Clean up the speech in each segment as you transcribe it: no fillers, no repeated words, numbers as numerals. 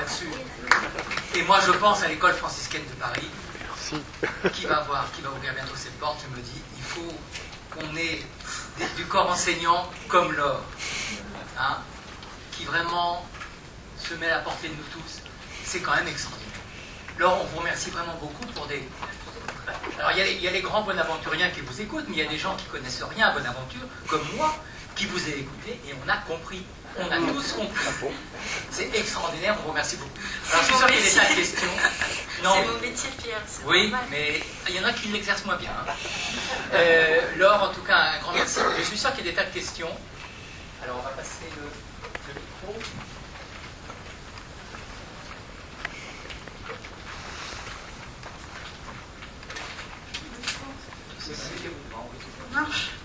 là-dessus. Et moi, je pense à l'école franciscaine de Paris, qui va ouvrir bientôt ses portes. Je me dis, il faut qu'on ait du corps enseignant comme l'or, hein, qui vraiment se met à la portée de nous tous. C'est quand même extraordinaire. Laure, on vous remercie vraiment beaucoup pour des... Alors, il y a les grands bonaventuriens qui vous écoutent, mais il y a des gens qui ne connaissent rien à Bonaventure, comme moi, qui vous ai écouté, et on a compris. On a tous compris. C'est extraordinaire, on vous remercie beaucoup. Alors, je suis sûr qu'il y a des tas de questions. C'est mon métier, Pierre. Oui, mais il y en a qui l'exercent moins bien. Hein. Laure, en tout cas, un grand merci. Je suis sûr qu'il y a des tas de questions. Alors, on va passer le micro. Marche.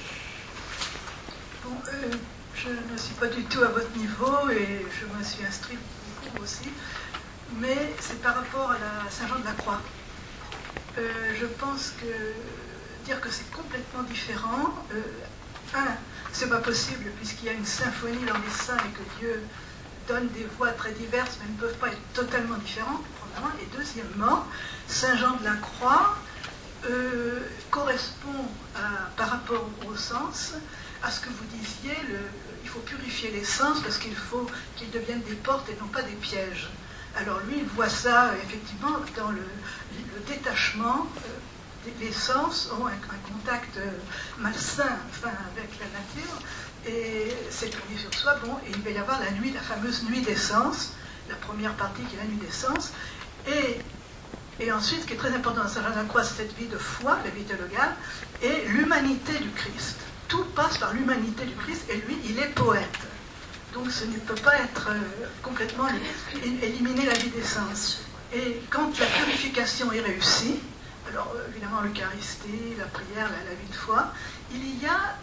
Bon, je ne suis pas du tout à votre niveau et je me suis inscrite beaucoup aussi, mais c'est par rapport à la Saint-Jean-de-la-Croix. Je pense que dire que c'est complètement différent, c'est pas possible puisqu'il y a une symphonie dans les saints et que Dieu donne des voix très diverses mais ne peuvent pas être totalement différentes, premièrement. Et deuxièmement, Saint-Jean-de-la-Croix correspond par rapport au sens à ce que vous disiez, il faut purifier les sens parce qu'il faut qu'ils deviennent des portes et non pas des pièges. Alors lui, il voit ça effectivement dans le détachement. Les sens ont un contact malsain avec la nature et c'est tourné sur soi. Bon, et il va y avoir la nuit, la fameuse nuit des sens, la première partie qui est la nuit des sens. Et ensuite, ce qui est très important dans Saint-Jean-de-la-Croix, c'est cette vie de foi, la vie théologale, et l'humanité du Christ. Tout passe par l'humanité du Christ, et lui, il est poète. Donc, ce ne peut pas être complètement éliminer la vie des sens. Et quand la purification est réussie, alors évidemment l'Eucharistie, la prière, la vie de foi, il y a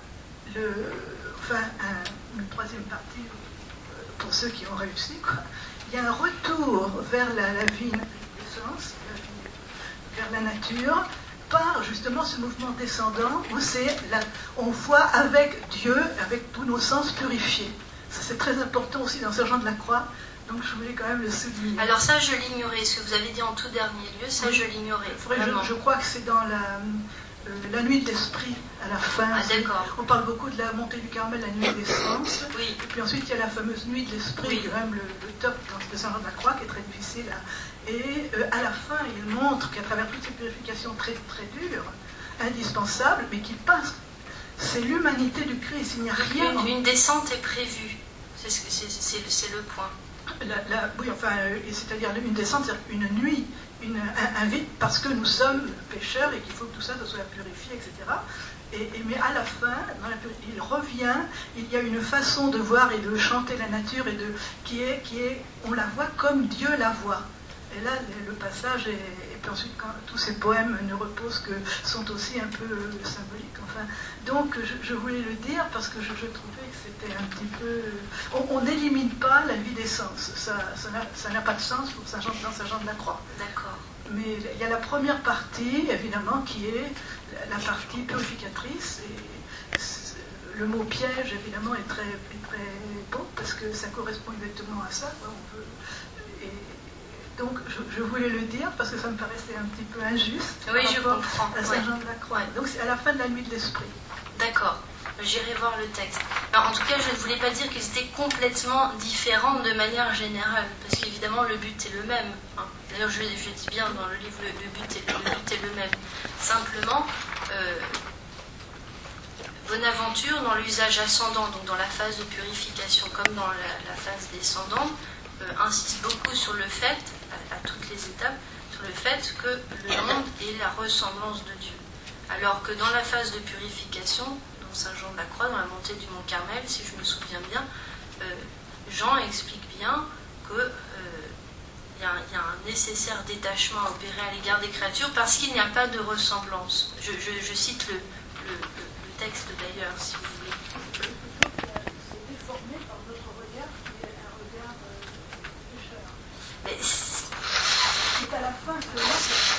une troisième partie, pour ceux qui ont réussi, quoi. Il y a un retour vers la vie des sens, vers la nature, par justement ce mouvement descendant où on voit avec Dieu, avec tous nos sens purifiés. Ça c'est très important aussi dans Saint-Jean-de-la-Croix, donc je voulais quand même le souligner. Alors ça je l'ignorais, ce que vous avez dit en tout dernier lieu, ça oui. Je l'ignorais. Je crois que c'est dans la nuit de l'esprit à la fin. Ah, d'accord. On parle beaucoup de la montée du Carmel, la nuit des sens. Oui. Et puis ensuite il y a la fameuse nuit de l'esprit, oui. Qui est même le top de Saint-Jean-de-la-Croix, qui est très difficile. Et à la fin, il montre qu'à travers toutes ces purifications très, très dures, indispensables, mais qui passent, c'est l'humanité du Christ. Il n'y a rien. Une descente est prévue. C'est le point. Oui, c'est-à-dire une descente, c'est-à-dire une nuit, un vide, parce que nous sommes pécheurs et qu'il faut que tout ça soit purifié, etc. Mais à la fin, il revient, il y a une façon de voir et de chanter la nature qui est, on la voit comme Dieu la voit. Et là, le passage, et puis ensuite, quand tous ces poèmes ne reposent que sont aussi un peu symboliques. Enfin, donc, je voulais le dire parce que je trouvais que c'était un petit peu... On n'élimine pas la vie des sens. Ça n'a pas de sens pour Saint-Jean-de-la-Croix. D'accord. Mais il y a la première partie, évidemment, qui est la partie purificatrice. Et le mot piège, évidemment, est très beau parce que ça correspond exactement à ça. Donc, je voulais le dire parce que ça me paraissait un petit peu injuste. Oui, je comprends. À Saint-Jean-de-la-Croix. Ouais. Donc, c'est à la fin de la nuit de l'esprit. D'accord. J'irai voir le texte. Alors, en tout cas, je ne voulais pas dire qu'ils étaient complètement différents de manière générale, parce qu'évidemment, le but est le même. Hein. D'ailleurs, je dis bien dans le livre, le but est le même. Simplement, Bonaventure, dans l'usage ascendant, donc dans la phase de purification comme dans la phase descendante, insiste beaucoup sur le fait, à toutes les étapes, sur le fait que le monde est la ressemblance de Dieu. Alors que dans la phase de purification, dans Saint-Jean-de-la-Croix, dans la montée du Mont Carmel, si je me souviens bien, Jean explique bien que il y a un nécessaire détachement à opérer à l'égard des créatures parce qu'il n'y a pas de ressemblance. Je cite le texte d'ailleurs, si vous voulez. C'est déformé par notre regard, qui est un regard pécheur. C'est à la fin que là,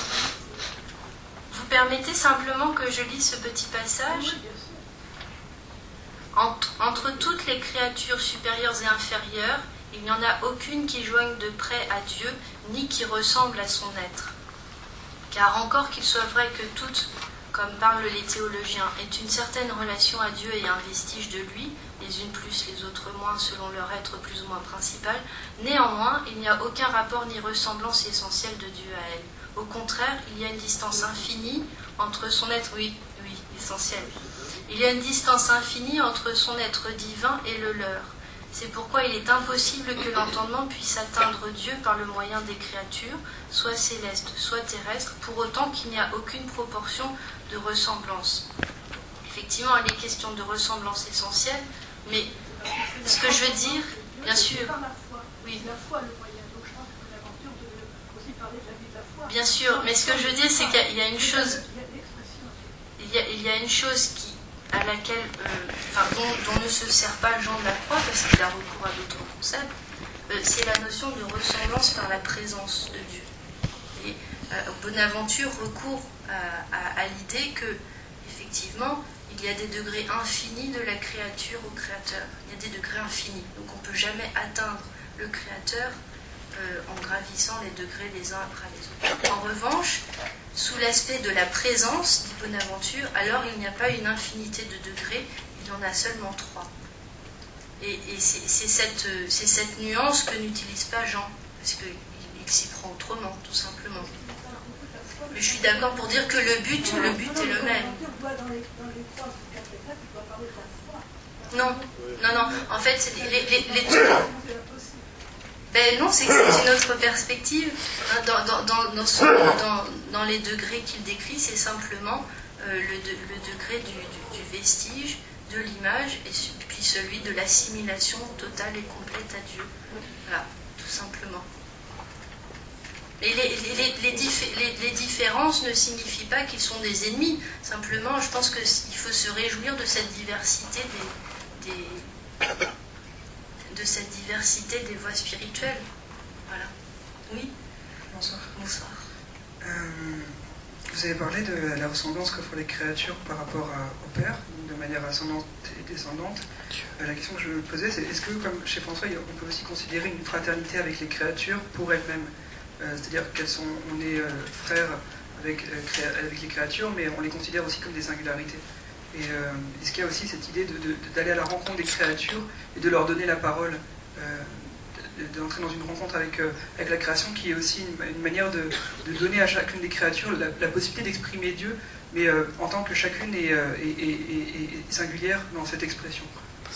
vous permettez simplement que je lise ce petit passage ? Entre toutes les créatures supérieures et inférieures, il n'y en a aucune qui joigne de près à Dieu, ni qui ressemble à son être. Car encore qu'il soit vrai que toutes, comme parlent les théologiens, aient une certaine relation à Dieu et un vestige de lui, les unes plus, les autres moins, selon leur être plus ou moins principal, néanmoins, il n'y a aucun rapport ni ressemblance essentielle de Dieu à elle. Au contraire, il y a une distance infinie entre son être, essentiel. Il y a une distance infinie entre son être divin et le leur. C'est pourquoi il est impossible que l'entendement puisse atteindre Dieu par le moyen des créatures, soit célestes, soit terrestres, pour autant qu'il n'y a aucune proportion de ressemblance. Effectivement, il est question de ressemblance essentielle, mais ce que je veux dire, bien sûr, oui. Bien sûr, mais ce que je veux dire, c'est qu'il y a une chose, il y a une chose à laquelle, dont ne se sert pas Jean de la Croix, parce qu'il a recours à d'autres concepts, c'est la notion de ressemblance par la présence de Dieu. Et Bonaventure recourt à l'idée que, effectivement, il y a des degrés infinis de la créature au Créateur. Il y a des degrés infinis. Donc on ne peut jamais atteindre le Créateur en gravissant les degrés les uns après les autres. En revanche, sous l'aspect de la présence, dit Bonaventure, alors il n'y a pas une infinité de degrés, il y en a seulement 3. Et c'est cette nuance que n'utilise pas Jean, parce qu'il s'y prend autrement, tout simplement. Mais je suis d'accord pour dire que le but est le même. Non, en fait, c'est ben non, c'est une autre perspective. Dans les degrés qu'il décrit, c'est simplement le degré du vestige, de l'image, et puis celui de l'assimilation totale et complète à Dieu. Voilà, tout simplement. Et les différences ne signifient pas qu'ils sont des ennemis. Simplement, je pense qu'il faut se réjouir de cette diversité de cette diversité des voies spirituelles. Voilà. Oui. Bonsoir. Bonsoir. Vous avez parlé de la ressemblance qu'offrent les créatures par rapport au Père, de manière ascendante et descendante. La question que je me posais, c'est est-ce que, comme chez François, on peut aussi considérer une fraternité avec les créatures pour elles-mêmes, c'est-à-dire on est frères avec les créatures, mais on les considère aussi comme des singularités. Et est-ce qu'il y a aussi cette idée d'aller à la rencontre des créatures et de leur donner la parole, d'entrer dans une rencontre avec la création, qui est aussi une manière de donner à chacune des créatures la possibilité d'exprimer Dieu, mais en tant que chacune est singulière dans cette expression.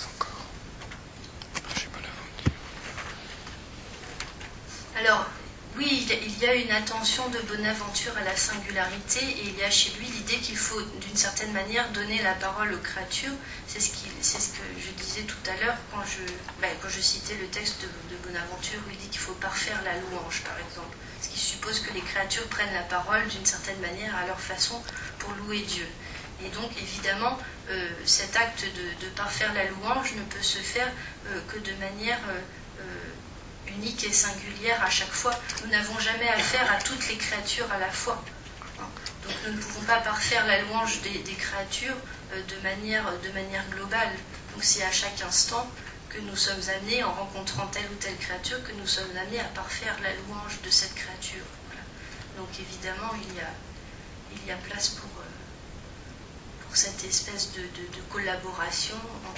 Alors, oui, il y a une attention de Bonaventure à la singularité, et il y a chez lui l'idée qu'il faut, d'une certaine manière, donner la parole aux créatures. C'est ce que je disais tout à l'heure quand je citais le texte de Bonaventure, où il dit qu'il faut parfaire la louange, par exemple. Ce qui suppose que les créatures prennent la parole d'une certaine manière à leur façon pour louer Dieu. Et donc, évidemment, cet acte de parfaire la louange ne peut se faire que de manière unique et singulière à chaque fois. Nous n'avons jamais affaire à toutes les créatures à la fois. Donc nous ne pouvons pas parfaire la louange des créatures de manière globale. Donc c'est à chaque instant que nous sommes amenés, en rencontrant telle ou telle créature, que nous sommes amenés à parfaire la louange de cette créature. Voilà. Donc évidemment, il y a place pour cette espèce de collaboration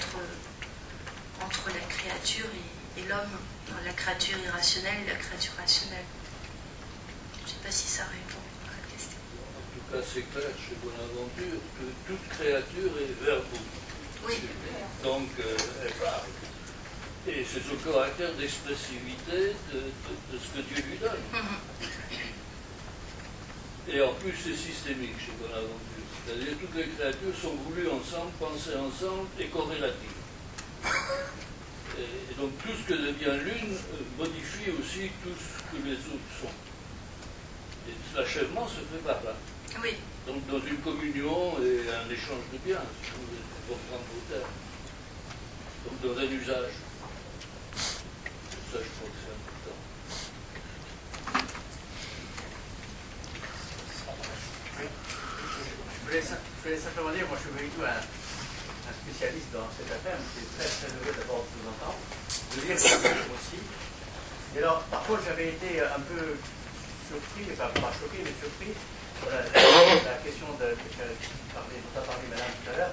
entre la créature et l'homme, la créature irrationnelle et la créature rationnelle. Je ne sais pas si ça répond à la question. En tout cas, c'est clair chez Bonaventure que toute créature est verbum. Oui. Donc, elle parle. Et c'est son caractère d'expressivité de ce que Dieu lui donne. Et en plus, c'est systémique chez Bonaventure. C'est-à-dire que toutes les créatures sont voulues ensemble, pensées ensemble et corrélatives. Et donc tout ce que devient l'une modifie aussi tout ce que les autres sont. Et l'achèvement se fait par là. Oui. Donc dans une communion et un échange de biens, si vous voulez comprendre vos termes. Donc dans un usage. Ça, je crois que c'est important. Je voulais simplement dire, moi je suis pas du tout un spécialiste dans cette affaire, mais c'est très très heureux d'abord de vous entendre, de lire ce livre aussi. Et alors, par contre, j'avais été un peu surpris, enfin pas choqué, mais surpris, voilà, la question dont a parlé Madame tout à l'heure,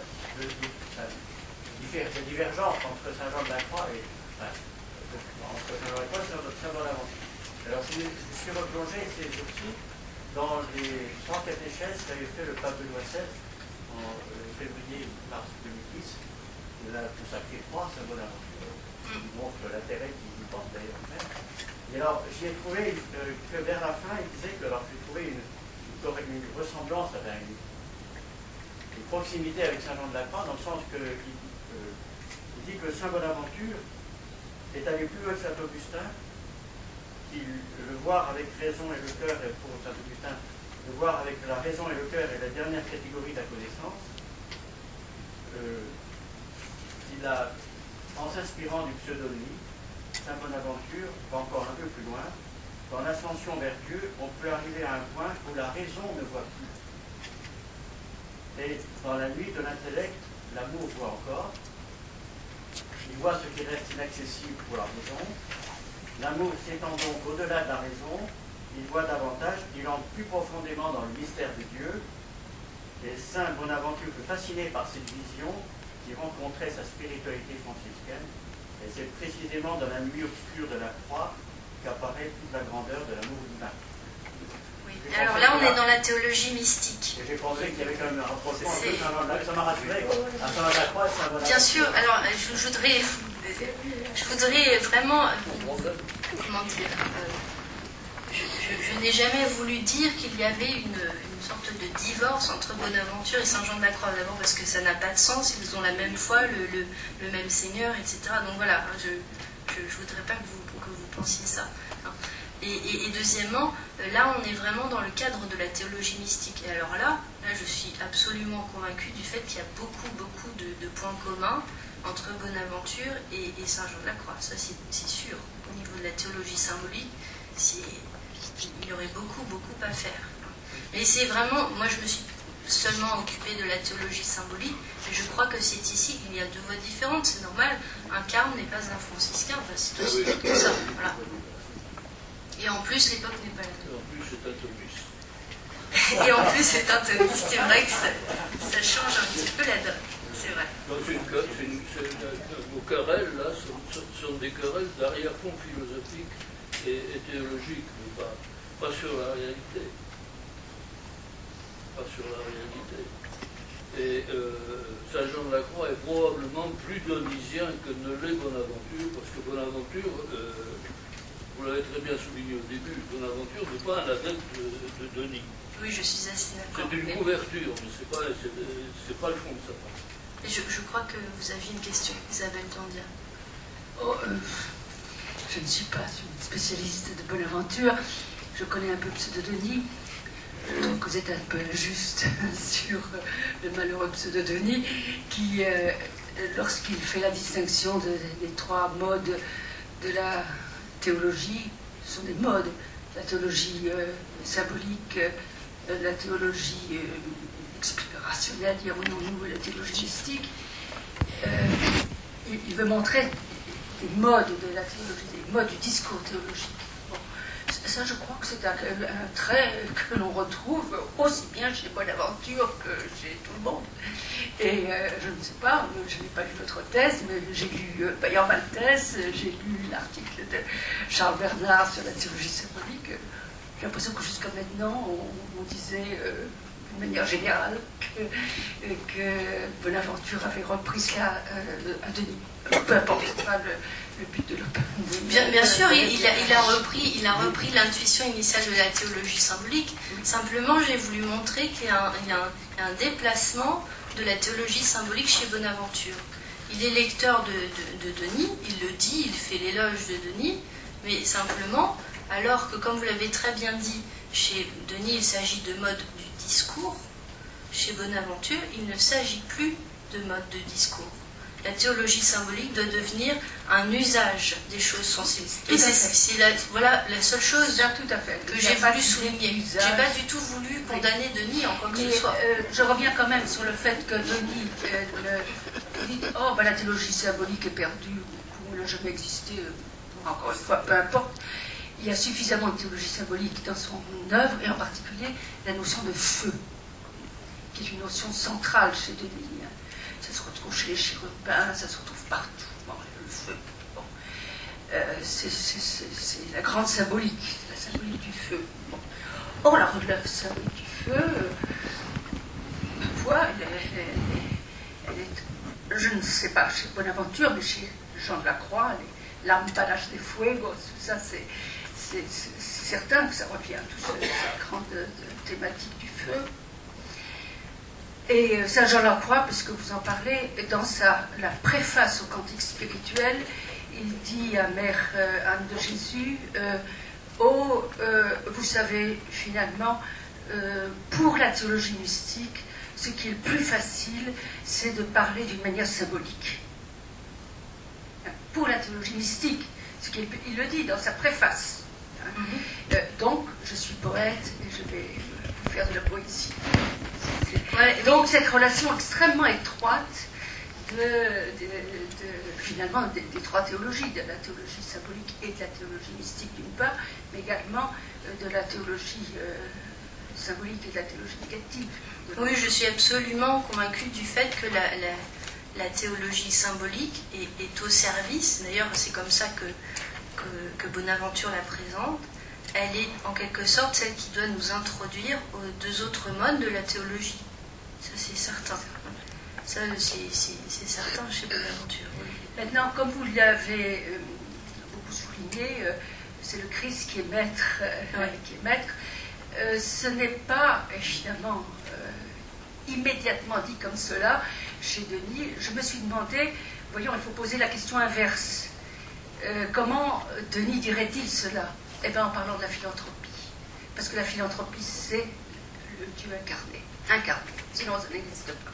de divergence entre Saint-Jean-de-la-Croix et entre Saint-Jean-de-la-Croix et Saint-Bonaventure. Alors, je suis replongé ces jours-ci dans les 3 catéchèses qu'avait fait le pape Benoît XVI en février-mars 2010, il a consacré 3 à Saint-Bonaventure, qui montre l'intérêt qu'il y porte d'ailleurs même. Et alors, j'y ai trouvé que vers la fin, il disait que j'ai trouvé une ressemblance, une proximité avec Saint-Jean-de-la-Croix, dans le sens qu'il dit que Saint-Bonaventure est allé plus loin que Saint-Augustin, qu'il le voir avec raison et le cœur, et pour Saint-Augustin, le voir avec la raison et le cœur est la dernière catégorie de la connaissance. Il a, en s'inspirant du pseudonyme, Saint Bonaventure va encore un peu plus loin. Dans l'ascension vers Dieu, on peut arriver à un point où la raison ne voit plus. Et dans la nuit de l'intellect, l'amour voit encore. Il voit ce qui reste inaccessible pour la raison. L'amour s'étend donc au-delà de la raison, il voit davantage, il entre plus profondément dans le mystère de Dieu. Et Saint Bonaventure fut fasciné par cette vision qui rencontrait sa spiritualité franciscaine. Et c'est précisément dans la nuit obscure de la croix qu'apparaît toute la grandeur de l'amour divin. Oui. Alors là, on est dans la théologie mystique. Et j'ai pensé qu'il y avait quand même un rapprochement un peu Saint-Jean-de-la-Croix, ça m'a rassuré. À Saint-Jean-de-la-Croix et Saint-Bonaventure. Bien sûr, alors je voudrais vraiment, comment dire, je n'ai jamais voulu dire qu'il y avait une sorte de divorce entre Bonaventure et Saint-Jean-de-la-Croix. D'abord parce que ça n'a pas de sens, ils ont la même foi, le même Seigneur, etc. Donc voilà, je ne voudrais pas que vous pensiez ça. Et deuxièmement, là on est vraiment dans le cadre de la théologie mystique. Et alors là je suis absolument convaincue du fait qu'il y a beaucoup de points communs entre Bonaventure et Saint-Jean-de-la-Croix. Ça c'est sûr. Au niveau de la théologie symbolique, il y aurait beaucoup à faire. Mais c'est vraiment, moi je me suis seulement occupée de la théologie symbolique, mais je crois que c'est ici qu'il y a 2 voies différentes, c'est normal. Un carme n'est pas un franciscain, enfin, c'est aussi comme ça. Voilà. Et en plus, l'époque n'est pas là. Et en plus, c'est un thomiste. Et en plus, c'est un thomiste. C'est vrai que ça change un petit peu la donne. C'est vrai. Vos querelles, là, sont des querelles d'arrière-fond philosophique et théologique, mais pas sur la réalité. Pas sur la réalité. Et Saint-Jean-de-la-Croix est probablement plus dionysien que ne l'est Bonaventure, parce que Bonaventure, vous l'avez très bien souligné au début, Bonaventure n'est pas un adepte de Denis. Oui, je suis assez d'accord. C'est une couverture, mais c'est pas le fond de sa part. Et je crois que vous aviez une question, Isabelle Tandia. Je ne suis pas une spécialiste de Bonaventure, je connais un peu Pseudo-Denis. Je trouve que vous êtes un peu injuste sur le malheureux Pseudo-Denis qui, lorsqu'il fait la distinction des 3 modes de la théologie, ce sont des modes, la théologie symbolique, la théologie rationnelle, dirons-nous, et la théologie mystique, il veut montrer des modes de la théologie, des modes du discours théologique. Bon. Ça, je crois que c'est un trait que l'on retrouve aussi bien chez Bonaventure que chez tout le monde. Et je ne sais pas, je n'ai pas lu votre thèse, mais j'ai lu Bayer Malthès, j'ai lu l'article de Charles Bernard sur la théologie symbolique. J'ai l'impression que jusqu'à maintenant, on disait d'une manière générale que Bonaventure avait repris cela à Denis. Peu importe, c'est pas le but de l'opéra. Bien sûr, il a repris l'intuition initiale de la théologie symbolique. Simplement, j'ai voulu montrer qu'il y a un déplacement de la théologie symbolique chez Bonaventure. Il est lecteur de Denis, il le dit, il fait l'éloge de Denis, mais simplement, alors que, comme vous l'avez très bien dit, chez Denis, il s'agit de mode du discours, chez Bonaventure, il ne s'agit plus de mode de discours. La théologie symbolique doit devenir un usage des choses sensibles. Et c'est la seule chose que j'ai voulu souligner. Je n'ai pas du tout voulu condamner Denis en quoi que ce soit. Je reviens quand même sur le fait que Denis Vous dites, oh, ben, la théologie symbolique est perdue, ou elle n'a jamais existé, encore une fois, peu importe. Il y a suffisamment de théologie symbolique dans son œuvre, et en particulier la notion de feu, qui est une notion centrale chez Denis. Ça se retrouve chez les chérubins, ça se retrouve partout. Bon, le feu. Bon. C'est la grande symbolique, la symbolique du feu. Bon. Or, la symbolique du feu, ma foi, elle est, je ne sais pas chez Bonaventure, mais chez Jean de la Croix, les lampadas de fuego, tout ça, c'est certain que ça revient, toute cette grande thématique du feu. Et Saint Jean de la Croix, puisque vous en parlez, dans la préface au Cantique spirituel, il dit à Mère Anne de Jésus, vous savez, finalement, pour la théologie mystique, ce qui est le plus facile, c'est de parler d'une manière symbolique. Pour la théologie mystique, il le dit dans sa préface. Donc, je suis poète et je vais faire de la poésie. Donc, cette relation extrêmement étroite finalement des trois théologies, de la théologie symbolique et de la théologie mystique d'une part, mais également de la théologie symbolique et de la théologie négative. Oui, je suis absolument convaincue du fait que la théologie symbolique est au service, d'ailleurs c'est comme ça que Bonaventure la présente, elle est en quelque sorte celle qui doit nous introduire aux deux autres modes de la théologie. Ça c'est certain. Ça c'est certain chez Bonaventure. Oui. Maintenant, comme vous l'avez beaucoup souligné, c'est le Christ qui est maître. Ce n'est pas évidemment immédiatement dit comme cela chez Denis. Je me suis demandé, voyons, il faut poser la question inverse. Comment Denis dirait-il cela? Eh bien, en parlant de la philanthropie. Parce que la philanthropie, c'est le Dieu incarné. Sinon, ça n'existe pas.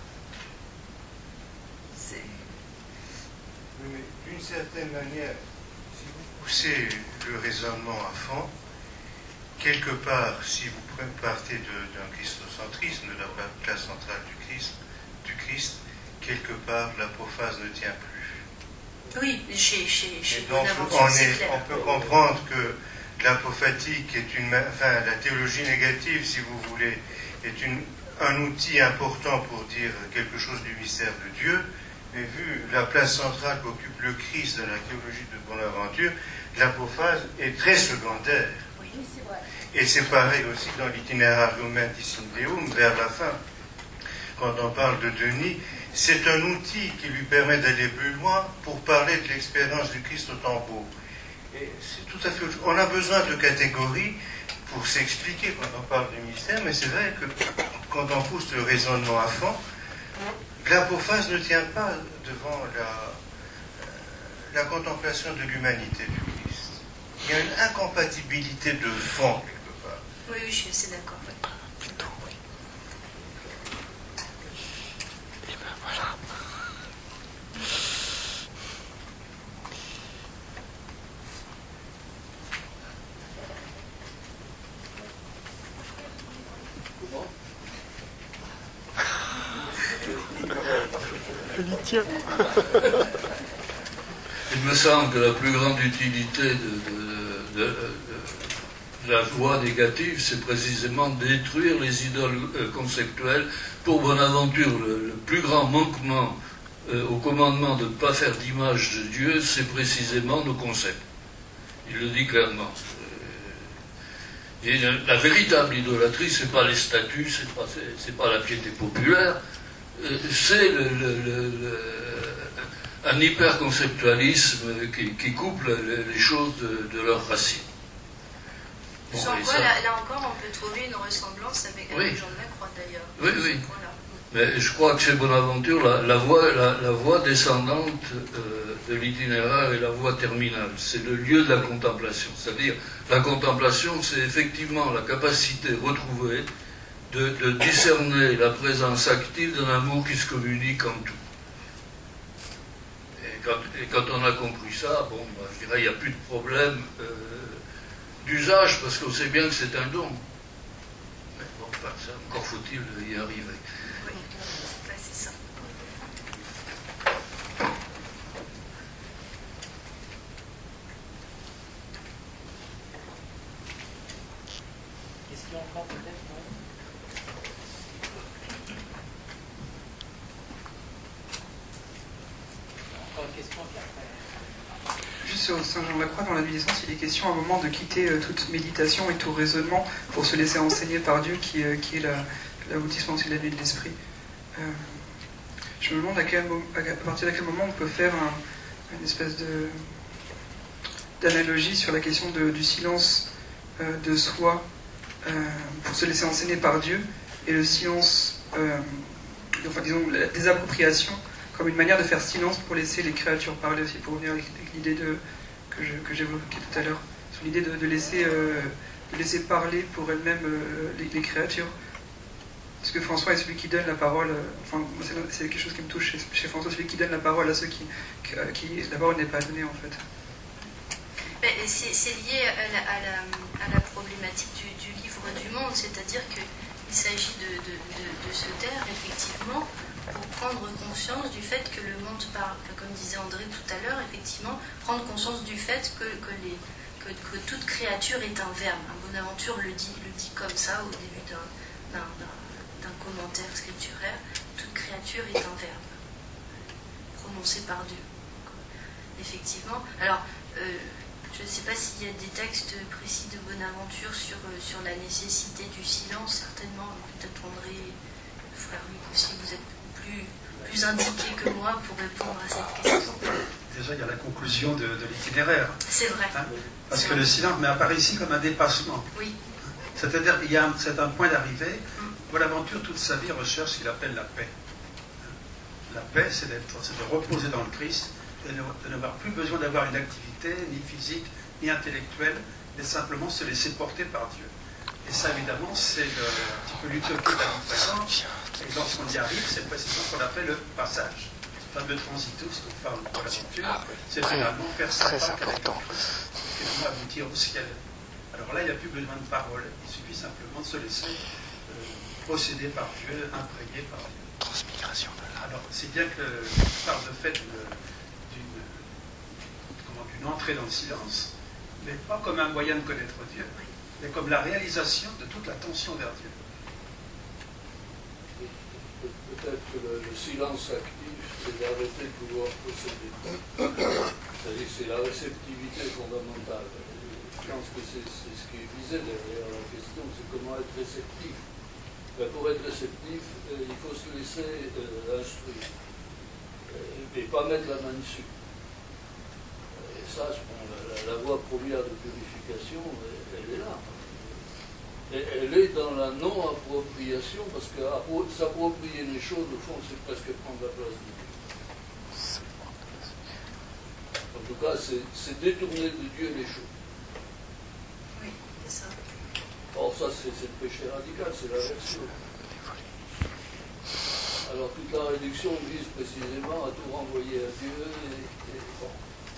Oui, mais d'une certaine manière, si vous poussez le raisonnement à fond, quelque part, si vous partez d'un christocentrisme, de la place centrale du Christ, quelque part, l'apophase ne tient plus. Oui, chez donc, Bonaventure, c'est clair. on peut comprendre que l'apophatique est la théologie négative, si vous voulez, est un outil important pour dire quelque chose du mystère de Dieu, mais vu la place centrale qu'occupe le Christ dans la théologie de Bonaventure, l'apophase est très secondaire. Oui, c'est vrai. Et c'est pareil aussi dans l'Itinerarium Mentis in Deum, vers la fin. Quand on parle de Denis, c'est un outil qui lui permet d'aller plus loin pour parler de l'expérience du Christ au tombeau. Et c'est tout à fait autre chose. On a besoin de catégories pour s'expliquer quand on parle du mystère, mais c'est vrai que quand on pousse le raisonnement à fond, l'apophase ne tient pas devant la contemplation de l'humanité du Christ. Il y a une incompatibilité de fond quelque part. Oui, je suis assez d'accord. Et ben voilà. Il me semble que la plus grande utilité de la voie négative, c'est précisément détruire les idoles conceptuelles. Pour Bonaventure, le plus grand manquement au commandement de ne pas faire d'image de Dieu, c'est précisément nos concepts. Il le dit clairement. Et la véritable idolâtrie, c'est pas les statues, c'est pas la piété populaire, c'est un hyperconceptualisme qui coupe les choses de leurs racines. Bon, Sans quoi, ça... là encore, on peut trouver une ressemblance avec Jean de la Croix, d'ailleurs. Oui. Mais je crois que chez Bonaventure, la voie descendante de l'itinéraire est la voie terminale. C'est le lieu de la contemplation. C'est-à-dire, la contemplation, c'est effectivement la capacité retrouvée de discerner la présence active d'un amour qui se communique en tout. Et quand on a compris ça, bon, je dirais, il n'y a plus de problème d'usage, parce qu'on sait bien que c'est un don. Mais bon, encore faut-il y arriver. Oui, c'est ça. enfants peut-être, non? Encore une question qui après. Juste sur Saint Jean de la Croix, dans la Nuit-des-Sens, il est question à un moment de quitter toute méditation et tout raisonnement pour se laisser enseigner par Dieu, qui est l'aboutissement aussi de la vie de l'esprit. Je me demande à partir de quel moment on peut faire une espèce d'analogie sur la question du silence de soi pour se laisser enseigner par Dieu, et le silence, disons la désappropriation comme une manière de faire silence pour laisser les créatures parler aussi, pour revenir avec l'idée que j'évoquais tout à l'heure, sur l'idée de laisser parler pour elles-mêmes les créatures. Parce que François est celui qui donne la parole, c'est quelque chose qui me touche chez François, celui qui donne la parole à ceux qui la parole n'est pas donnée en fait. C'est lié à la problématique du livre du monde, c'est-à-dire qu'il s'agit de se taire effectivement pour prendre conscience du fait que le monde parle. Comme disait André tout à l'heure, effectivement, prendre conscience du fait que toute créature est un verbe. Bonaventure le dit comme ça au début d'un commentaire scripturaire. Toute créature est un verbe prononcé par Dieu. Effectivement. Alors, je ne sais pas s'il y a des textes précis de Bonaventure sur la nécessité du silence. Certainement, peut-être André, frère Luc aussi, vous êtes plus indiqué que moi pour répondre à cette question. Déjà, il y a la conclusion de l'itinéraire. C'est vrai. Parce que le silence apparaît ici comme un dépassement. Oui. C'est-à-dire qu'il c'est un point d'arrivée. Bonaventure, toute sa vie, recherche ce qu'il appelle la paix. La paix, c'est de reposer dans le Christ, et de n'avoir plus besoin d'avoir une activité, ni physique, ni intellectuelle, mais simplement se laisser porter par Dieu. Et ça, évidemment, c'est un petit peu l'utopie de la vie présente. Et lorsqu'on y arrive, c'est précisément ce qu'on appelle le passage. Ce fameux transitus dont parle Bonaventure, c'est finalement faire sa part avec quelque chose, et finalement aboutir au ciel. Alors là, il n'y a plus besoin de parole. Il suffit simplement de se laisser posséder par Dieu, imprégné par Dieu. Transmigration. Alors, c'est bien que par le fait d'une entrée dans le silence, mais pas comme un moyen de connaître Dieu, mais comme la réalisation de toute la tension vers Dieu. Peut-être que le silence actif, c'est d'arrêter de vouloir posséder. C'est-à-dire que c'est la réceptivité fondamentale. Je pense que c'est ce qui est visé derrière la question, c'est comment être réceptif. Ben, pour être réceptif, il faut se laisser instruire et pas mettre la main dessus. Et ça, la voie première de purification, elle est là. Et elle est dans la non-appropriation, parce que s'approprier les choses, au fond, c'est presque prendre la place de Dieu. En tout cas, c'est détourner de Dieu les choses. Oui, c'est ça. Or, ça, c'est le péché radical, c'est l'aversion. Alors, toute la réduction vise précisément à tout renvoyer à Dieu et bon.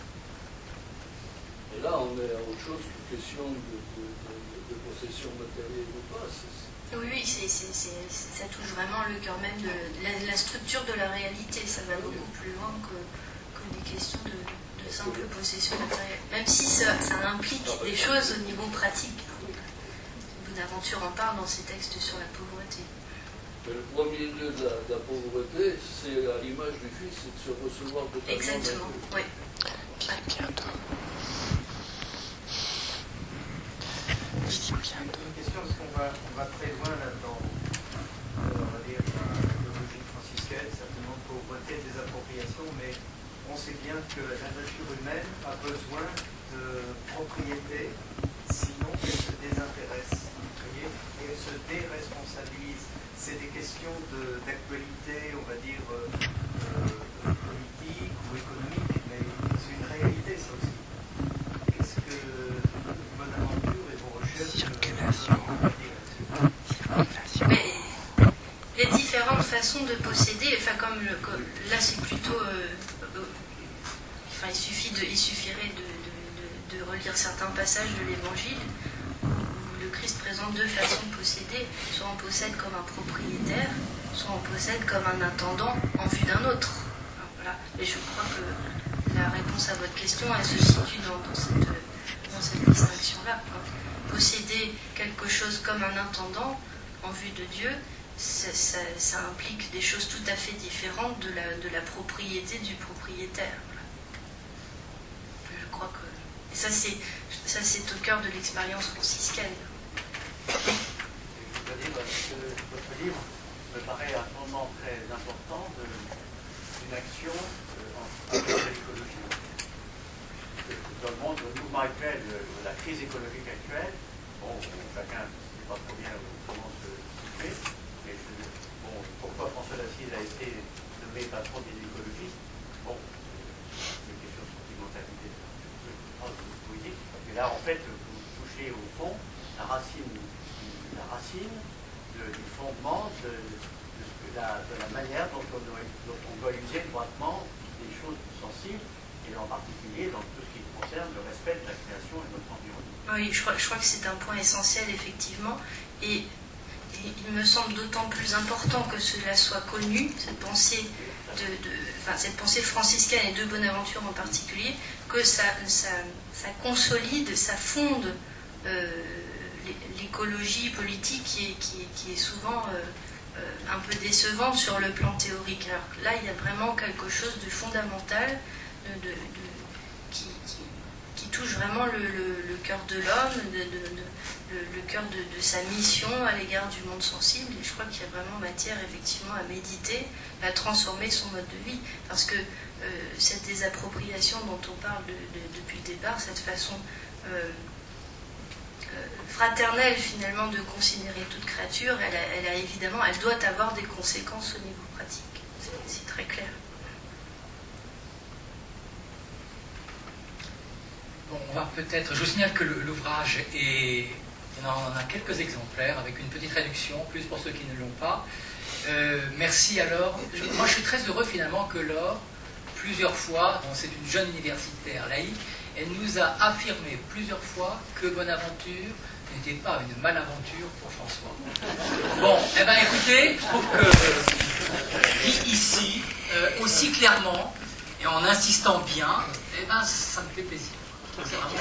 Et là, on est à autre chose qu'une question de possession matérielle ou pas. Oui, ça touche vraiment le cœur même de la structure de la réalité. Ça va beaucoup plus loin que des questions de simple possession matérielle. Même si ça implique des choses au niveau pratique. Bonaventure en parle dans ses textes sur la pauvreté. Mais le premier lieu de la pauvreté, c'est à l'image du Fils, c'est de se recevoir totalement. Exactement, oui. Bientôt. Une question, parce qu'on va très loin là-dedans. On va dire la logique franciscaine, certainement pauvreté, désappropriation, mais on sait bien que la nature humaine a besoin de propriété, sinon elle se désintéresse. Et elle se déresponsabilise. C'est des questions d'actualité, on va dire, politique ou économique, mais c'est une réalité, ça aussi. Qu'est-ce que Bonaventure et vos recherches mais les différentes façons de posséder, enfin comme là c'est plutôt, il suffirait de relire certains passages de l'Évangile. Le Christ présente deux façons de posséder. Soit on possède comme un propriétaire, soit on possède comme un intendant en vue d'un autre. Voilà. Et je crois que la réponse à votre question, elle se situe dans cette distinction-là. Posséder quelque chose comme un intendant en vue de Dieu, ça implique des choses tout à fait différentes de la propriété du propriétaire. Je crois que... Et ça, c'est au cœur de l'expérience franciscaine. Je dois dire que votre livre me paraît un moment très important d'une action en faveur de l'écologie. Dans le monde, le mouvement actuel, la crise écologique actuelle, bon, chacun ne sait pas trop bien comment se situer, mais pourquoi François d'Assise a été nommé patron des écologistes, bon, c'est une question de sentimentalité politique, mais là, en fait, vous touchez au fond la racine du fondement de la manière dont on doit user droitement des choses sensibles, et en particulier dans tout ce qui concerne le respect de la création et de notre environnement. Oui, je crois que c'est un point essentiel, effectivement, et il me semble d'autant plus important que cela soit connu, cette pensée cette pensée franciscaine et de Bonaventure en particulier, que ça consolide, ça fonde l'écologie politique qui est souvent un peu décevante sur le plan théorique. Alors là, il y a vraiment quelque chose de fondamental qui touche vraiment le cœur de l'homme, le cœur de sa mission à l'égard du monde sensible. Et je crois qu'il y a vraiment matière effectivement à méditer, à transformer son mode de vie. Parce que cette désappropriation dont on parle depuis le départ, cette façon fraternelle finalement de considérer toute créature, elle doit avoir des conséquences au niveau pratique. C'est très clair. Bon, on va peut-être... Je vous signale que l'ouvrage est... On en a quelques exemplaires avec une petite réduction, plus pour ceux qui ne l'ont pas. Merci alors. Moi, je suis très heureux finalement que Laure, plusieurs fois, c'est une jeune universitaire laïque, elle nous a affirmé plusieurs fois que Bonaventure n'était pas une malaventure pour François. Bon, eh bien écoutez, je trouve que dit ici, aussi clairement, et en insistant bien, eh ben ça me fait plaisir.